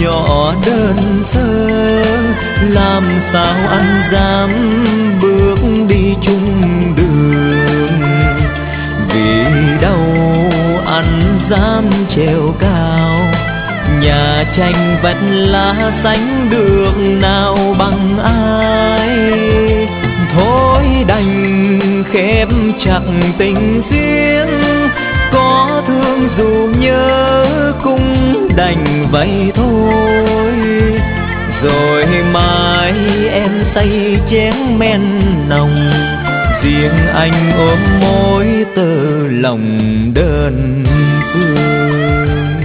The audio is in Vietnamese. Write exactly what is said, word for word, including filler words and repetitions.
nhỏ đơn sơ, làm sao anh dám bước đi chung đường. Vì đâu anh dám trèo cao, nhà tranh vách lá sánh được nào bằng ai. Thôi đành khép chặt tình duyên, có thương dù nhớ cũng đành vậy thôi. Rồi mai em say chén men nồng, riêng anh ôm mối tơ lòng đơn phương.